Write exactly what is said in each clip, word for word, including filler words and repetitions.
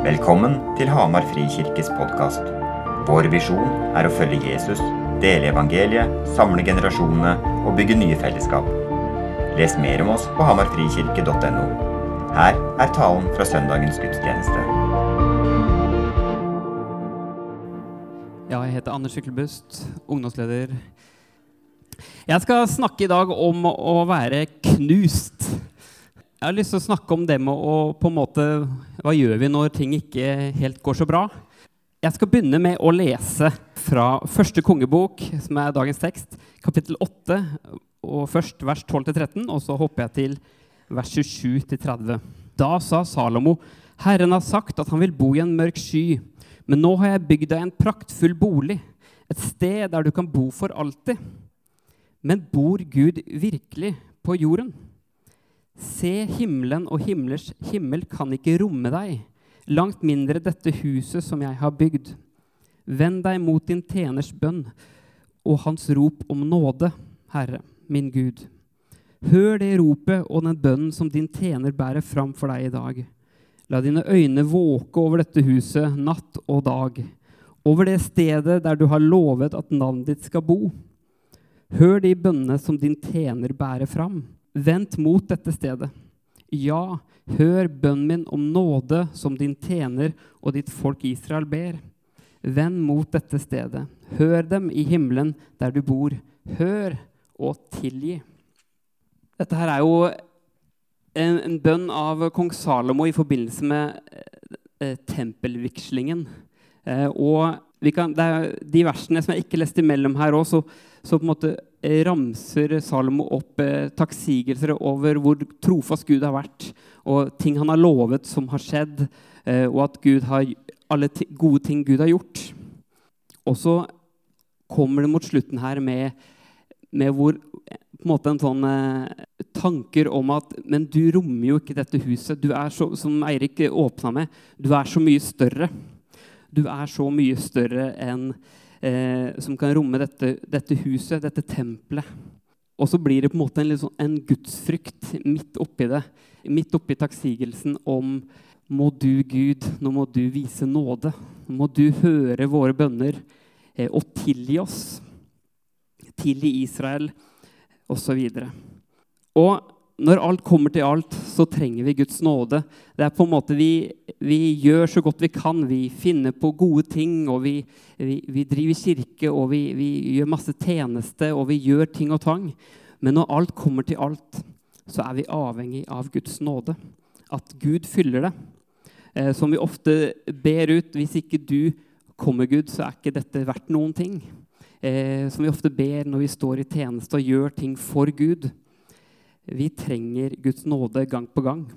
Velkommen til Hamar Frikirkes podcast. Vår visjon er å følge Jesus, dele evangeliet, samle generasjonene og bygge nye fellesskap. Les mer om oss på hamarfrikirke punktum no. Her er talen fra søndagens gudstjeneste. Ja, jeg heter Anders Kyklebust, ungdomsleder. Jeg skal snakke i dag om å være knust. Jeg har lyst til å snakke om det med å på en måte, hva gjør vi når ting ikke helt går så bra? Jeg skal begynne med å lese fra første kongebok, som er dagens tekst, kapittel åtte, og først vers tolv til tretten, og så hopper jeg til vers tjuesju til tretti. Da sa Salomo, Herren har sagt at han vil bo i en mørk sky, men nå har jeg bygd deg en praktfull bolig, et sted der du kan bo for alltid. Men bor Gud virkelig på jorden? Se, himmelen og himmelers himmel kan ikke romme deg, langt mindre dette huset som jeg har bygd. Vend deg mot din tjeners bønn og hans rop om nåde, Herre, min Gud. Hør det ropet og den bønnen som din tjener bærer fram for deg i dag. La dine øyne våke over dette huset natt og dag, over det stedet der du har lovet at navnet ditt skal bo. Hør de bønnene som din tjener bærer fram. Vent mot dette stedet. Ja, hør bønnen min om nåde som din tjener og ditt folk Israel ber. Vend mot dette stedet. Hør dem i himmelen der du bor. Hør og tilgi. Dette her er jo en, en bønn av kong Salomo i forbindelse med eh, tempelvikslingen. Eh, og vi kan, det er de versene som jeg ikke leste imellom her også, så, så på en måte ramser Salomo opp eh, takksigelser over hvor trofast Gud har vært, og ting han har lovet som har skjedd, eh, og at Gud har, alle t- gode ting Gud har gjort. Og så kommer det mot slutten her med, med hvor, på en måte en sånn eh, tanker om at, men du rommer jo ikke dette huset, du er så, som Eirik åpnet med, du er så mye større. Du er så mye større enn Eh, som kan romme dette, dette huset, dette tempelet. Og så blir det på en måte en, liksom, en gudsfrykt midt oppi det, midt oppi takksigelsen om må du Gud, nå må du vise nåde, nå må du høre våre bønner eh, og tilgi oss, tilgi Israel, og så videre. Og når alt kommer til alt, så trenger vi Guds nåde. Det er på en måte vi, vi gjør så godt vi kan. Vi finner på gode ting, og vi, vi, vi driver kirke, og vi, vi gjør masse tjeneste, og vi gjør ting og tang. Men når alt kommer til alt, så er vi avhengig av Guds nåde. At Gud fyller det. Eh, som vi ofte ber ut, hvis ikke du kommer Gud, så er ikke dette verdt noen ting. Eh, som vi ofte ber når vi står i tjeneste og gjør ting for Gud. Vi trenger Guds nåde gang på gang.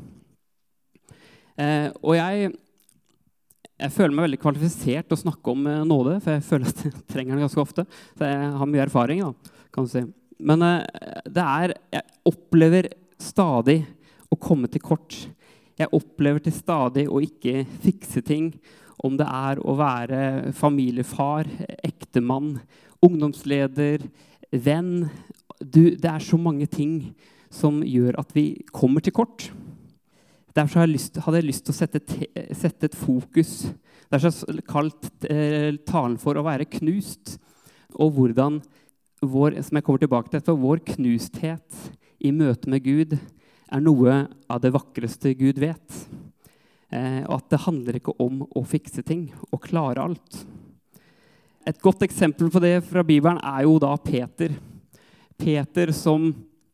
Eh, og jeg, jeg føler meg veldig kvalifisert til å snakke om eh, nåde, for jeg føler at jeg trenger det ganske ofte. Så jeg har mye erfaring, da, kan du si. Men eh, det er, jeg opplever stadig å komme til kort. Jeg opplever til stadig å ikke fikse ting, om det er å være familiefar, ektemann, ungdomsleder, venn. Du, det er så mange ting som gjør at vi kommer til kort. Derfor hadde jeg lyst, hadde jeg lyst til å sette, te, sette et fokus. Derfor har jeg kalt eh, talen for å være knust. Og hvordan, vår, som jeg kommer tilbake til, for vår knusthet i møte med Gud er noe av det vakreste Gud vet. Eh, og at det handler ikke om å fikse ting og klare alt. Et godt eksempel på det fra Bibelen er jo da Peter. Peter som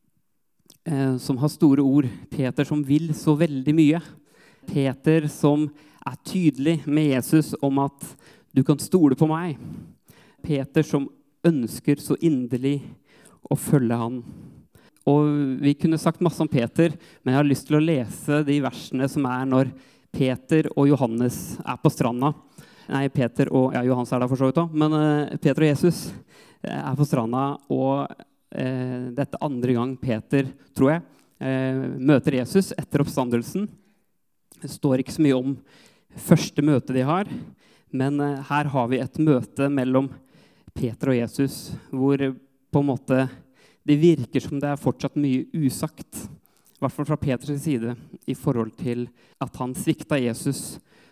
Eh, som har store ord. Peter som vil så veldig mye. Peter som er tydelig med Jesus om at du kan stole på meg. Peter som ønsker så inderlig å følge han. Og vi kunne sagt masse om Peter, men jeg har lyst til å lese de versene som er når Peter og Johannes er på stranda. Nei, Peter og ja, Johannes er der for så vidt også, men eh, Peter og Jesus er på stranda, og Eh, dette andre gang Peter, tror jeg, eh, møter Jesus etter oppstandelsen. Det står ikke så mye om første møte de har, men eh, her har vi et møte mellom Peter og Jesus, hvor på en måte det virker som det er fortsatt mye usagt, i hvert fall fra Peters side, i forhold til at han svikta Jesus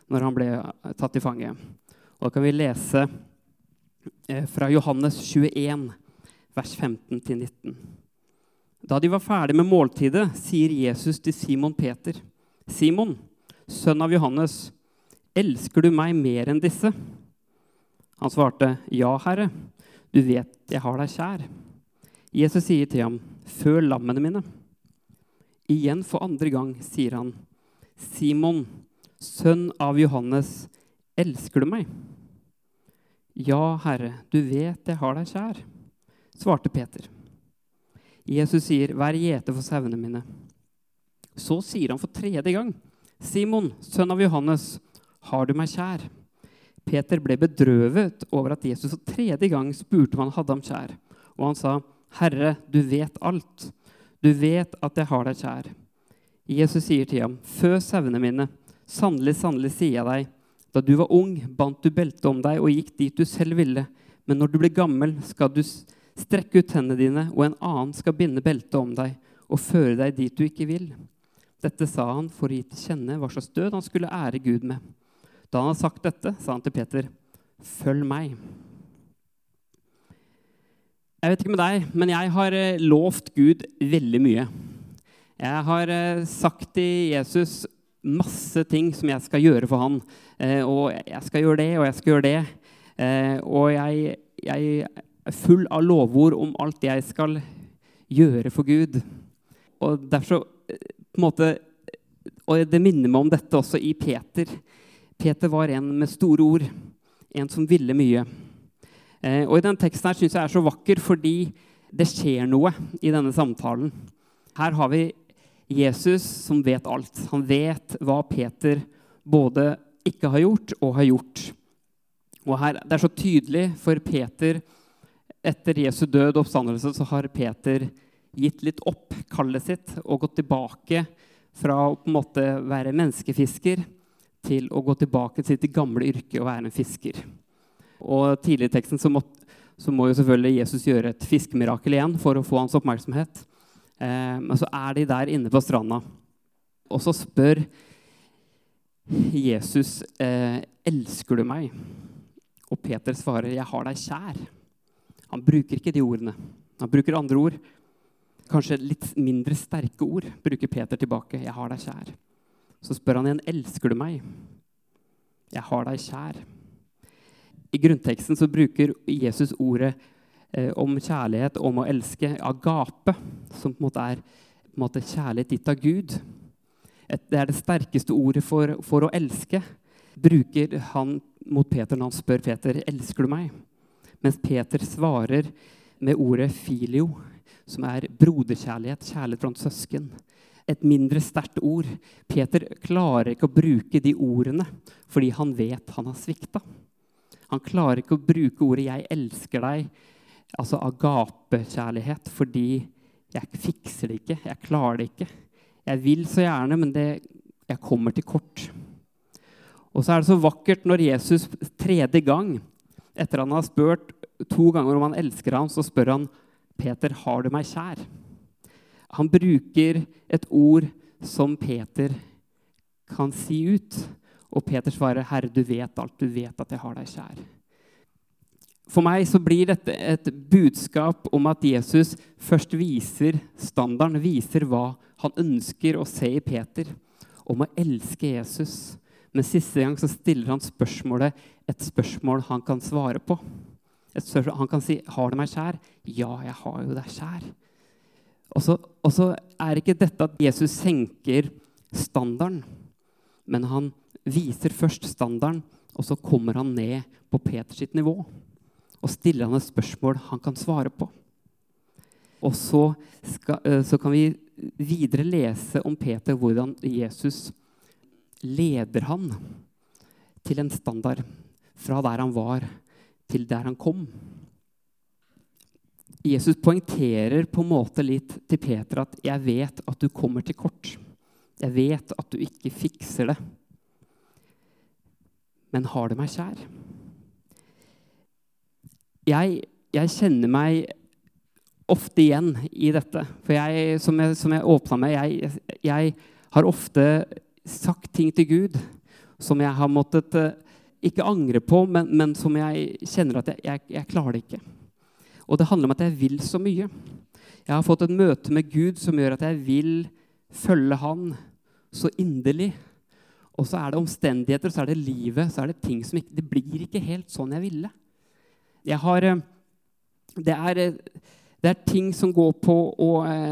når han ble tatt i fange. Og da kan vi lese fra Johannes tjueen, vers femten til nitten. Da de var ferdige med måltidet, sier Jesus til Simon Peter: Simon, sønn av Johannes, elsker du meg mer enn disse? Han svarte: Ja, Herre, du vet jeg har deg kjær. Jesus sier til ham: Føl lammene mine. Igjen for andre gang sier han: Simon, sønn av Johannes, elsker du meg? Ja, Herre, du vet jeg har deg kjær, svarte Peter. Jesus sier: Vær gjeter for sauene mine. Så sier han for tredje gang: Simon, sønn av Johannes, har du meg kjær? Peter ble bedrøvet over at Jesus for tredje gang spurte om han hadde ham kjær. Og han sa: Herre, du vet alt. Du vet at jeg har deg kjær. Jesus sier til ham: Fø sauene mine. Sannelig, sannelig sier jeg deg, da du var ung, bandt du belte om deg og gikk dit du selv ville. Men når du blir gammel, skal du strekke ut hendene dine, og en annen skal binde beltet om deg og føre deg dit du ikke vil. Dette sa han for å gi til kjenne hva slags død han skulle ære Gud med. Da han hadde sagt dette, sa han til Peter: Følg meg. Jeg vet ikke med deg, men jeg har lovt Gud veldig mye. Jeg har sagt til Jesus masse ting som jeg skal gjøre for han. Og jeg skal gjøre det, og jeg skal gjøre det. Og jeg, jeg er full av lovord om alt jeg skal gjøre for Gud. Og derfor, på en måte, og det minner meg om dette også i Peter. Peter var en med store ord, en som ville mye. Og i denne teksten her synes jeg er så vakker fordi det skjer noe i denne samtalen. Her har vi Jesus som vet alt. Han vet hva Peter både ikke har gjort og har gjort. Og her, det er så tydelig for Peter, etter Jesu død og oppstandelse, så har Peter gitt litt opp kallet sitt og gått tilbake fra å på en måte være menneskefisker til å gå tilbake til sitt gamle yrke og være en fisker. Og tidlig i teksten så må, så må jo selvfølgelig Jesus gjøre et fiskemirakel igjen for å få hans oppmerksomhet. Eh, men så er de der inne på stranda. Og så spør Jesus: eh, elsker du meg? Og Peter svarer: jeg har deg kjær. Han bruker ikke de ordene. Han bruker andre ord. Kanskje litt mindre sterke ord bruker Peter tilbake. Jeg har deg kjær. Så spør han igjen: elsker du meg? Jeg har deg kjær. I grunnteksten så bruker Jesus ordet eh, om kjærlighet, om å elske, agape, som på en måte er på en måte kjærlighet gitt av Gud. Et, det er det sterkeste ordet for, for å elske. Bruker han mot Peter når han spør Peter: elsker du meg? Mens Peter svarer med ordet filio, som er broderkjærlighet, kjærlighet blant søsken. Et mindre sterkt ord. Peter klarer ikke å bruke de ordene fordi han vet han har svikta. Han klarer ikke å bruke ordet «jeg elsker deg», altså agape-kjærlighet, fordi jeg fikser det ikke, jeg klarer det ikke. Jeg vil så gjerne, men det, jeg kommer til kort. Og så er det så vakkert når Jesus tredje gang, etter han har spurt to ganger om han elsker ham, så spør han: Peter, har du meg kjær? Han bruker et ord som Peter kan si ut. Og Peter svarer: Herre, du vet alt, du vet at jeg har deg kjær. For meg så blir dette et budskap om at Jesus først viser standarden, viser hva han ønsker å se i Peter, om å elske Jesus. Men siste gang så stiller han spørsmålet, et spørsmål han kan svare på. Et spørsmål, han kan si: har du meg kjær? Ja, jeg har jo deg kjær. Og så, og så er ikke dette at Jesus senker standarden, men han viser først standarden, og så kommer han ned på Peters sitt nivå og stiller han et spørsmål han kan svare på. Og så, skal, så kan vi videre lese om Peter, hvordan Jesus leder han til en standard fra der han var til der han kom. Jesus poengterer på en måte litt til Peter at jeg vet at du kommer til kort. Jeg vet at du ikke fikser det. Men har du meg kjær? Jeg, jeg kjenner meg ofte igjen i dette. For jeg, som jeg, som jeg åpnet med, jeg, jeg har ofte sagt ting til Gud som jeg har måttet eh, ikke angre på, men, men som jeg kjenner at jeg, jeg, jeg klarer det ikke. Og det handler om at jeg vil så mye. Jeg har fått et møte med Gud som gjør at jeg vil følge han så inderlig. Og så er det omstendigheter, så er det livet, så er det ting som ikke, det blir ikke helt sånn jeg ville. Jeg har, det er, det er ting som går på å,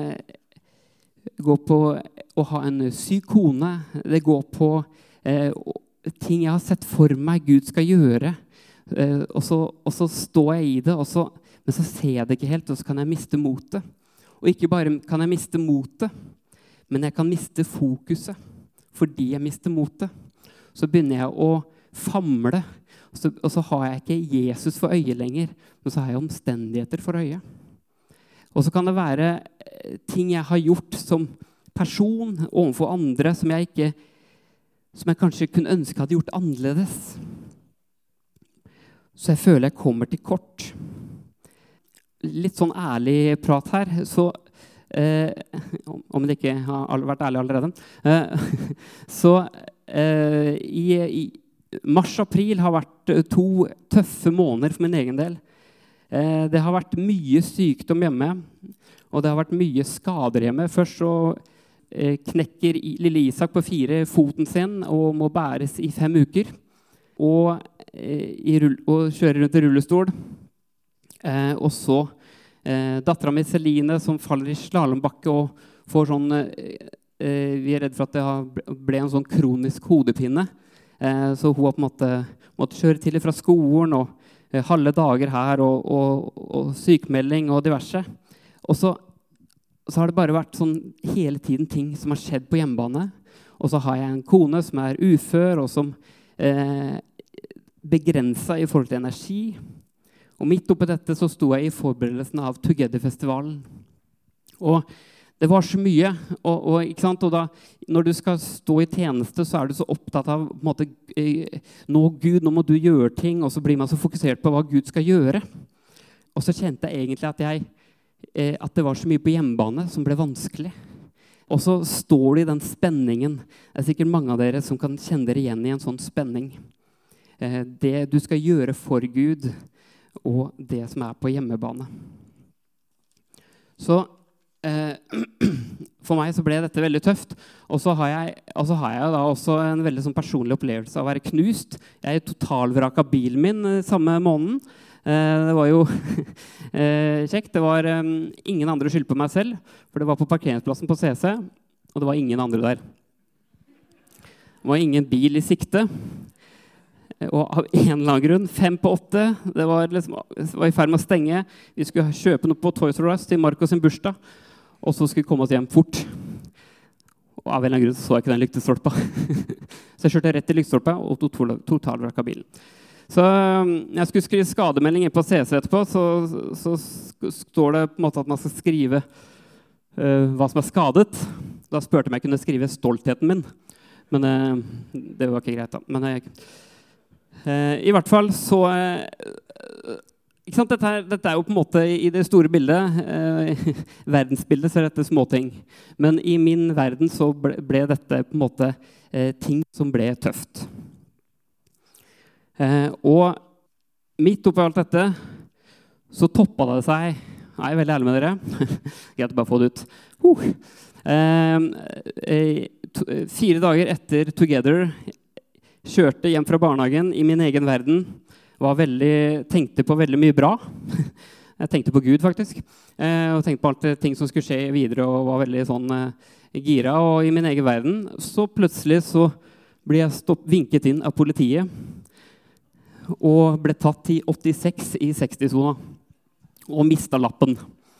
går på å ha en syk kone. Det går på eh, ting jeg har sett for meg Gud skal gjøre. Eh, og, så, og så står jeg i det, og så, men så ser jeg det ikke helt, og så kan jeg miste motet. Og ikke bare kan jeg miste motet, men jeg kan miste fokuset. Fordi jeg mister motet, så begynner jeg å famle, og så, og så har jeg ikke Jesus for øye lenger, men så har jeg omstendigheter for øye. Og så kan det være ting jeg har gjort som person overfor andre, som jeg, ikke, som jeg kanskje kunne ønske hadde gjort annerledes. Så jeg føler jeg kommer til kort. Litt sånn ærlig prat her, så Eh, om det ikke har vært ærlig allerede. Eh, så eh, i, i mars-april har vært to tøffe måneder for min egen del. Eh, det har vært mye sykdom hjemme, og det har vært mye skader hjemme. Først så eh, knekker lille Isak på fire foten sin og må bæres i fem uker. Og, eh, i rull, og kjører rundt i rullestol. Eh, og så Eh, datteren min Celine som faller i slalombakke og får sånn eh, vi er redd for at det har ble en sånn kronisk hodepine, eh, så hun har på en måte måtte kjøre til fra skolen og eh, halve dager her og, og, og sykmelding og diverse. Og så, så har det bare vært sånn hele tiden ting som har skjedd på hjemmebane, og så har jeg en kone som er ufør og som eh, begrenset i forhold til energi. Og midt oppi dette så sto jeg i forberedelsen av Together-festivalen. Og det var så mye. Og, og, ikke sant? Og da, når du skal stå i tjeneste, så er du så opptatt av på en måte, nå Gud, nå må du gjøre ting, og så blir man så fokusert på hva Gud skal gjøre. Og så kjente jeg egentlig at, jeg, at det var så mye på hjemmebane som ble vanskelig. Og så står du i den spenningen. Det er sikkert mange av dere som kan kjenne dere igjen i en sånn spenning. Det du skal gjøre for Gud, og det som er på hjemmebane. Så eh, for meg så ble dette veldig tøft. Og så har jeg, og så har jeg da også en veldig sånn personlig opplevelse av å være knust. Jeg totalvraka bilen min eh, samme måneden. Eh, det var jo eh, kjekt. Det var eh, ingen andre skyld på meg selv, for det var på parkeringsplassen på C C, og det var ingen andre der. Det var ingen bil i sikte. Og av en eller annen grunn, fem på åtte, det var, liksom, det var i ferd med å stenge. Vi skulle kjøpe noe på Toys R Us til Marco sin bursdag, og så skulle vi komme oss hjem fort. Og av en eller annen grunn så jeg ikke den lyktestolpa. Så jeg kjørte rett til lyktestolpa og totalvraka bilen. Så jeg skulle skrive skademelding på C C etterpå, så, så står det på en måte at man skal skrive uh, hva som er skadet. Da spurte jeg om jeg kunne skrive stoltheten min, men uh, det var ikke greit da. Men jeg... Uh, I hvert fall så uh, ikke sant? Dette, er, dette er jo på en måte i det store bildet, uh, verdensbildet, så er dette småting. Men i min verden så ble, ble dette på en måte uh, ting som ble tøft. Uh, og midt oppi alt dette så toppet det seg. Jeg er veldig ærlig med dere. Greit å bare få det ut. Uh. Uh, uh, to, uh, fire dager etter Together kjørte hjem fra barnehagen i min egen verden, var veldig, tenkte på veldig mye bra. Jeg tenkte på Gud, faktisk. Eh, og tenkte på alt ting som skulle skje videre, og var veldig sånn eh, gira. Og i min egen verden, så plutselig så ble jeg stopp, vinket inn av politiet, og ble tatt i åttiseks i seksti-sona, og mistet lappen.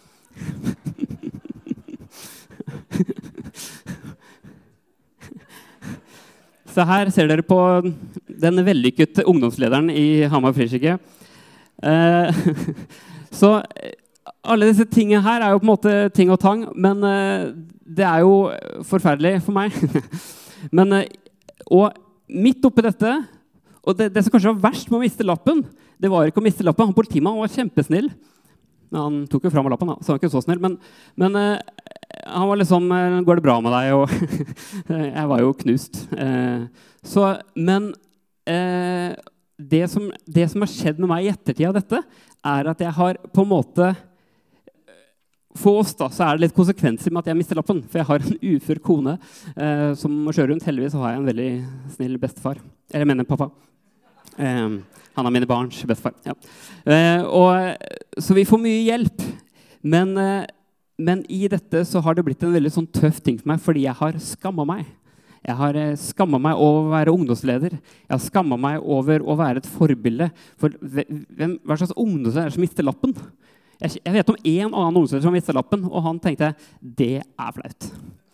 Så her ser dere på den vellykkede ungdomslederen i Hamar Frikirke. Eh, så alle disse tingene her er jo på en måte ting og tang, men eh, det er jo forferdelig for meg. men, eh, og midt oppi dette, og det, det som kanskje var verst med å miste lappen, det var ikke å miste lappen. Han politimannen var kjempesnill. Men han tok jo frem av lappen, da, så han var ikke så snill. Men, men, han var liksom, går det bra med deg? Og jeg var jo knust. Eh, så, men eh, det, som, det som har skjedd med meg i ettertid av dette, er at jeg har på en måte, for oss da, så er det litt konsekvenser med at jeg mister lappen, for jeg har en ufør kone eh, som må kjøre rundt. Heldigvis har jeg en veldig snill bestefar, eller jeg mener pappa. Eh, han er mine barns bestefar, ja. Eh, og, så vi får mye hjelp, men eh, Men i dette så har det blitt en veldig sånn tøff ting for meg, fordi jeg har skammet meg. Jeg har skammet meg over å være ungdomsleder. Jeg har skammet meg over å være et forbilde. For hvem, hva slags ungdomsleder er det som mister lappen? Jeg, jeg vet om en annen ungdomsleder som mister lappen, og han tenkte, det er flaut.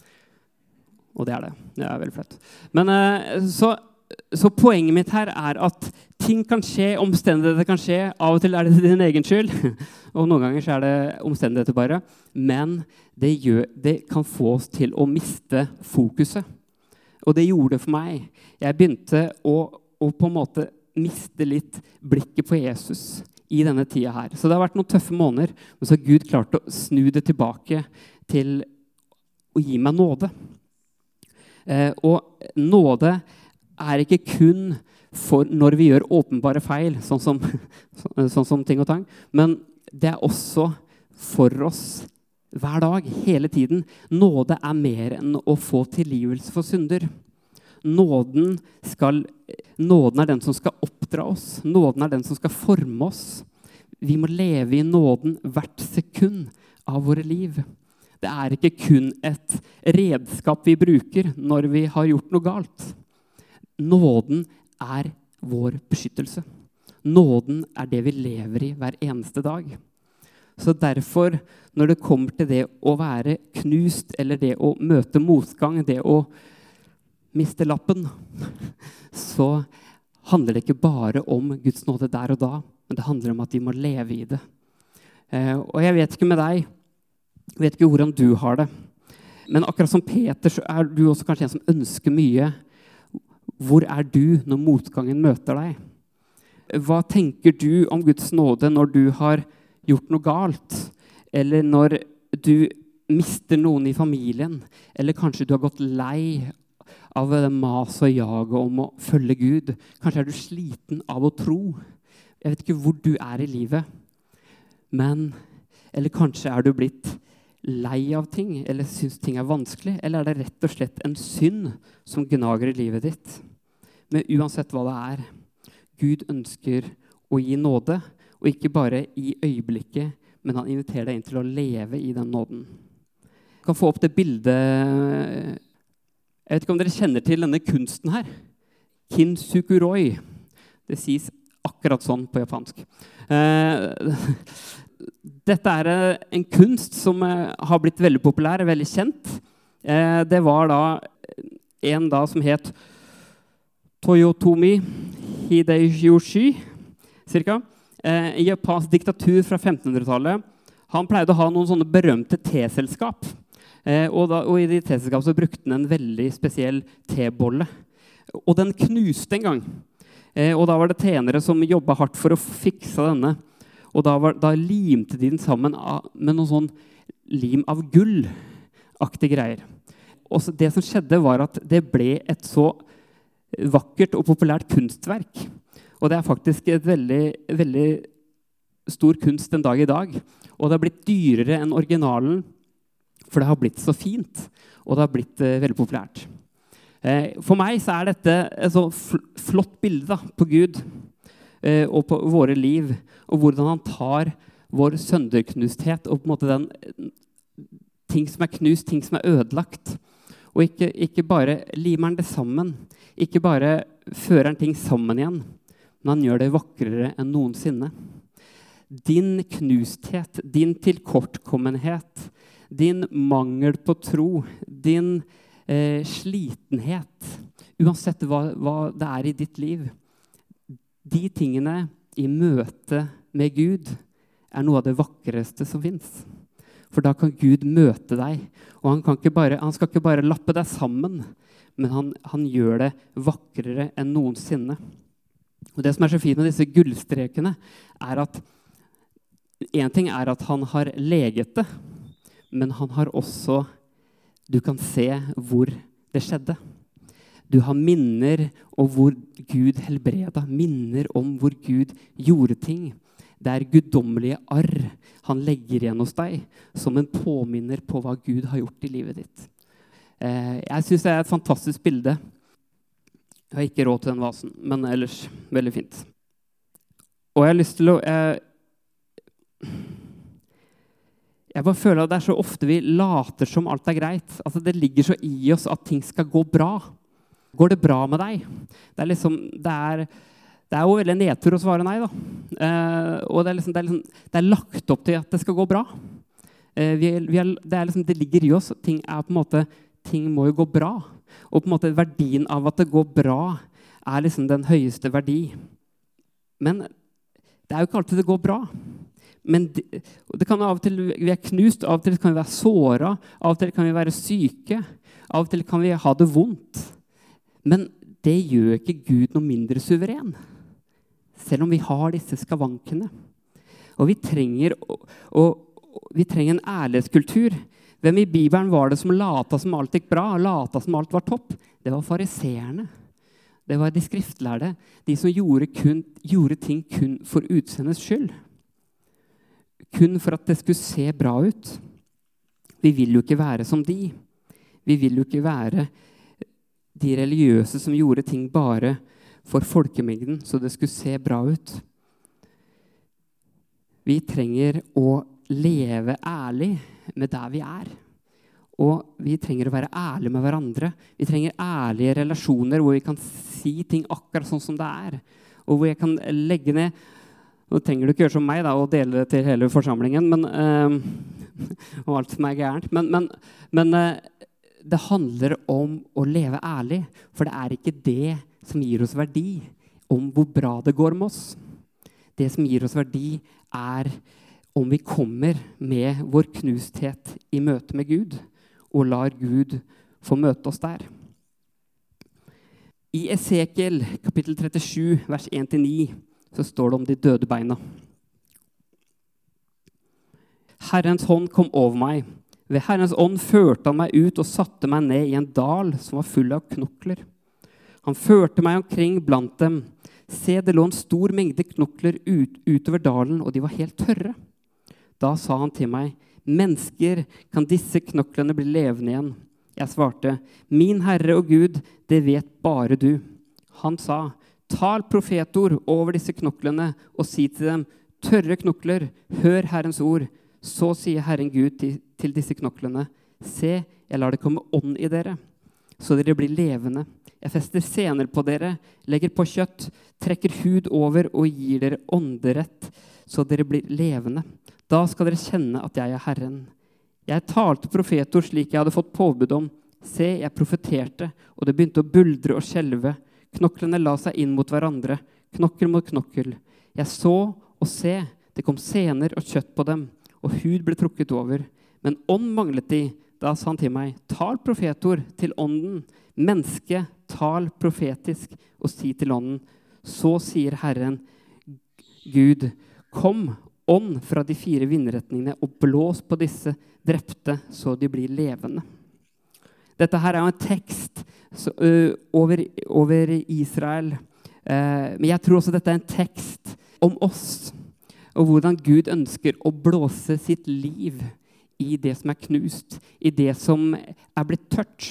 Og det er det. Det er veldig flaut. Men så, så poenget mitt her er at ting kan skje, omstendigheter kan skje. Av og til er det din egen skyld, og noen ganger så er det omstendigheter bare. Men det, gjør, det kan få oss til å miste fokuset. Og det gjorde det for meg. Jeg begynte å, å på en måte miste litt blikket på Jesus i denne tida her. Så det har vært noen tøffe måneder, men så har Gud klart å snu det tilbake til å gi meg nåde. Eh, og nåde er ikke kun for når vi gjør åpenbare feil, sånn som, sånn som ting og tang. Men det er også for oss hver dag, hele tiden. Nåde er mer enn å få tilgivelse for synder. Nåden, skal, nåden er den som skal oppdra oss. Nåden er den som skal forme oss. Vi må leve i nåden hvert sekund av våre liv. Det er ikke kun et redskap vi bruker når vi har gjort noe galt. Nåden er vår beskyttelse. Nåden er det vi lever i hver eneste dag. Så derfor, når det kommer til det å være knust, eller det å møte motgang, det å miste lappen, så handler det ikke bare om Guds nåde der og da, men det handler om at vi må leve i det. Eh, og jeg vet ikke med deg, jeg vet ikke hvordan du har det, men akkurat som Peter, så er du også kanskje en som ønsker mye. Hvor er du når motgangen møter deg? Hva tenker du om Guds nåde når du har gjort noe galt? Eller når du mister noen i familien? Eller kanskje du har gått lei av mas og jag om å følge Gud? Kanskje er du sliten av å tro? Jeg vet ikke hvor du er i livet. Men, eller kanskje er du blitt lei av ting, eller synes ting er vanskelig, eller er det rett og slett en synd som gnager i livet ditt? Men uansett hva det er, Gud ønsker å gi nåde, og ikke bare i øyeblikket, men han inviterer deg inn til å leve i den nåden. Du kan få opp det bildet. Jeg vet ikke om dere kjenner til denne kunsten her. Kintsukuroi. Det sies akkurat sånn på japansk. Dette er en kunst som har blitt veldig populær, veldig kjent. Det var da en da som het Toyotomi Hideyoshi, cirka. En japansk diktatur fra femtenhundretallet. Han pleide å ha noen sånne berømte teselskap. Og, da, og i de teselskap så brukte han en veldig spesiell tebolle. Og den knuste en gang. Og da var det tjenere som jobbet hardt for å fikse denne. Og da, var, da limte de den sammen med noen sånn lim av gull-aktige greier. Og så det som skjedde var at det ble et så vakkert og populært kunstverk. Og det er faktisk et veldig, veldig stor kunst en dag i dag. Og det har blitt dyrere enn originalen, for det har blitt så fint. Og det har blitt uh, veldig populært. Eh, for meg så er dette et så fl- flott bilde da, på Gud eh, og på våre liv, og hvordan han tar vår sønderknusthet og på en måte den ting som er knust, ting som er ødelagt. Og ikke, ikke bare limer han det sammen, ikke bare fører han ting sammen igjen, men han gjør det vakrere enn noensinne. Din knusthet, din tilkortkommenhet, din mangel på tro, din eh, slitenhet, uansett hva, hva det er i ditt liv, de tingene i møte med Gud er noe av det vakreste som finnes. For da kan Gud møte deg, og han, kan ikke bare, han skal ikke bare lappe deg sammen, men han, han gjør det vakrere enn noensinne. Og det som er så fint med disse gullstrekene, er at en ting er at han har leget det, men han har også, du kan se hvor det skjedde. Du har minner om hvor Gud helbreda, minner om hvor Gud gjorde ting. Det er guddommelige arr han legger igjen hos deg, som en påminner på hva Gud har gjort i livet ditt. Eh, jeg synes det er et fantastisk bilde. Jeg har ikke råd til den vasen, men ellers veldig fint. Og jeg har lyst til å... Eh, jeg bare føler at det er så ofte vi later som alt er greit. Altså det ligger så i oss at ting skal gå bra. Går det bra med deg? Det er liksom, det er, det er jo veldig nedtur å svare nei da. Eh, og det er, liksom, det, er liksom, det er lagt opp til at det skal gå bra. Eh, vi, vi er, det, er liksom, det ligger i oss. Ting er på en måte, ting må jo gå bra. Og på en måte verdien av at det går bra er liksom den høyeste verdi. Men det er jo ikke alltid det går bra. Men det, det kan av og til vi er knust, av og til kan vi være såret, av og til kan vi være syke, av og til kan vi ha det vondt. Men det gjør ikke Gud noe mindre suveren, selv om vi har disse skavankene. Og vi trenger, og, og, vi trenger en ærlighetskultur. Hvem i Bibelen var det som lata som alt gikk bra, lata som alt var topp? Det var fariseerne. Det var de skriftlærde, de som gjorde, kun, gjorde ting kun for utseendets skyld. Kun for at det skulle se bra ut. Vi vil jo ikke være som de. Vi vil jo ikke være de religiøse som gjorde ting bare for folkemengden, så det skulle se bra ut. Vi trenger å leve ærlig med der vi er. Og vi trenger å være ærlige med hverandre. Vi trenger ærlige relasjoner hvor vi kan si ting akkurat sånn som det er. Og hvor jeg kan legge ned. Nå trenger du ikke gjøre som meg da, og dele det til hele forsamlingen, men, uh, og alt som er gærent. Men, men, men uh, det handler om å leve ærlig, for det er ikke det som gir oss verdi om hvor bra det går med oss. Det som gir oss verdi er om vi kommer med vår knusthet i møte med Gud, og lar Gud få møte oss der. I Esekiel kapittel trettisju, vers en til ni, så står det om de døde beina. Herrens hånd kom over meg. Ved Herrens ånd førte han meg ut og satte meg ned i en dal som var full av knokler. Han førte meg omkring blant dem. Se, det lå en stor mengde knokler ut, utover dalen, og de var helt tørre. Da sa han til meg, mennesker, kan disse knoklene bli levende igjen? Jeg svarte, min Herre og Gud, det vet bare du. Han sa, tal profetord over disse knoklene og si til dem, tørre knokler, hør Herrens ord. Så sier Herren Gud til, til disse knoklene, se, jeg lar det komme ånd i dere, så dere blir levende. Jeg fester sener på dere, legger på kjøtt, trekker hud over og gir dere ånderett, så dere blir levende. Da skal dere kjenne at jeg er Herren. Jeg talte profetord slik jeg hadde fått påbud om. Se, jeg profeterte, og det begynte å buldre og skjelve. Knoklene la seg inn mot hverandre, knokkel mot knokkel. Jeg så og se, det kom sener og kjøtt på dem, og hud ble trukket over. Men ånd manglet de. Da sa han til meg, tal profetord til ånden, menneske, tal profetisk, og si til ånden. Så sier Herren, Gud, kom, ånd fra de fire vindretningene, og blås på disse drepte, så de blir levende. Dette her er jo en tekst så, uh, over, over Israel. Uh, men jeg tror også dette er en tekst om oss, og hvordan Gud ønsker å blåse sitt liv i det som er knust, i det som er blitt tørt.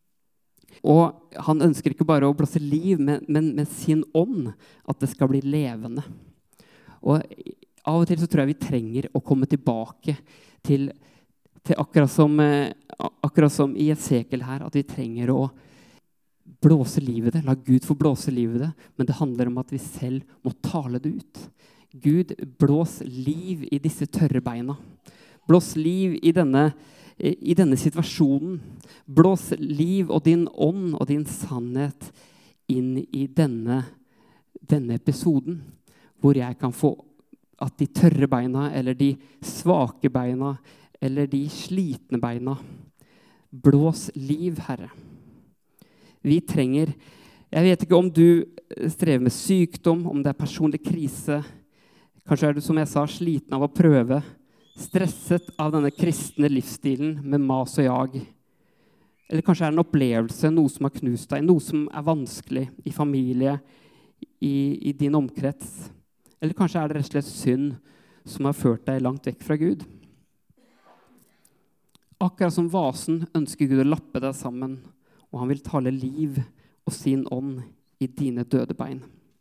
Og han ønsker ikke bare å blåse liv, men, men med sin ånd, at det skal bli levende. Og av og til så tror jeg vi trenger å komme tilbake til, til akkurat, som, akkurat som i Esekiel her, at vi trenger å blåse livet det, la Gud få blåse livet det, men det handler om at vi selv må tale det ut. Gud, blås liv i disse tørre beina. Blås liv i denne, i denne situasjonen. Blås liv og din ånd og din sannhet inn i denne, denne episoden, hvor jeg kan få at de tørre beina, eller de svake beina, eller de slitne beina, blås liv, Herre. Vi trenger, jeg vet ikke om du strever med sykdom, om det er personlig krise. Kanskje er du, som jeg sa, sliten av å prøve. Stresset av denne kristne livsstilen med mas og jag. Eller kanskje er det en opplevelse, noe som har knust deg, noe som er vanskelig i familie, i, i din omkrets. Eller kanskje er det rett og slett synd som har ført deg langt vekk fra Gud. Akkurat som vasen ønsker Gud å lappe deg sammen, og han vil tale liv og sin ånd i dine døde bein.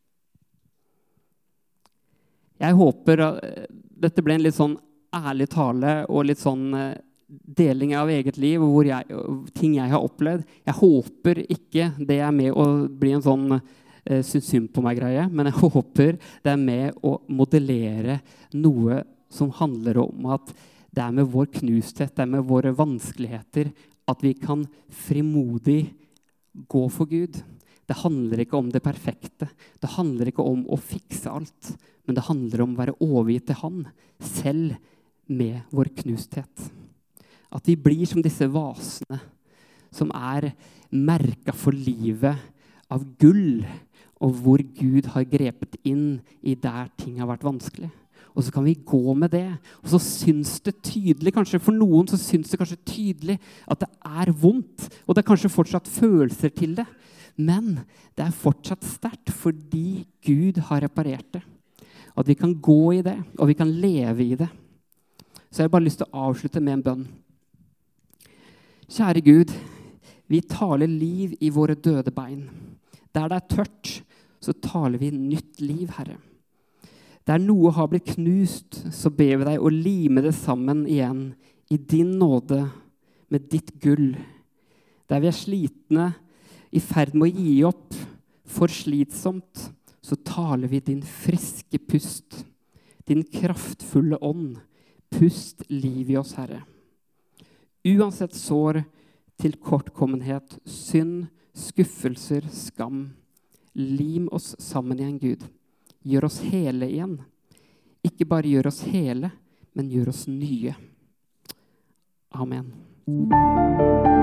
Jeg håper at dette ble en litt sånn ærlig tale og litt sånn deling av eget liv og hvor jeg, ting jeg har opplevd. Jeg håper ikke det er med å bli en sånn eh, synes synd på meg-greie, men jeg håper det er med å modellere noe som handler om at det er med vår knusthet, det er med våre vanskeligheter at vi kan frimodig gå for Gud. Det handler ikke om det perfekte. Det handler ikke om å fikse alt, men det handler om å være overgitt til han, selv med vår knusthet. At vi blir som disse vasene som er merket for livet av gull, og hvor Gud har grepet inn i der ting har vært vanskelig. Og så kan vi gå med det. Og så syns det tydelig, kanskje for noen så syns det kanskje tydelig at det er vondt, og det er kanskje fortsatt følelser til det. Men det er fortsatt sterkt fordi Gud har reparert det. At vi kan gå i det, og vi kan leve i det. Så jeg har bare lyst til å avslutte med en bønn. Kjære Gud, vi taler liv i våre døde bein. Der det er tørt, så taler vi nytt liv, Herre. Der noe har blitt knust, så ber vi deg å lime det sammen igjen i din nåde med ditt gull. Der vi er slitne, i ferd med å gi opp, for slitsomt, så taler vi din friske pust, din kraftfulle ånd. Pust liv i oss, Herre. Uansett sår, tilkortkommenhet, synd, skuffelser, skam. Lim oss sammen igjen, Gud. Gjør oss hele igjen. Ikke bare gjør oss hele, men gjør oss nye. Amen.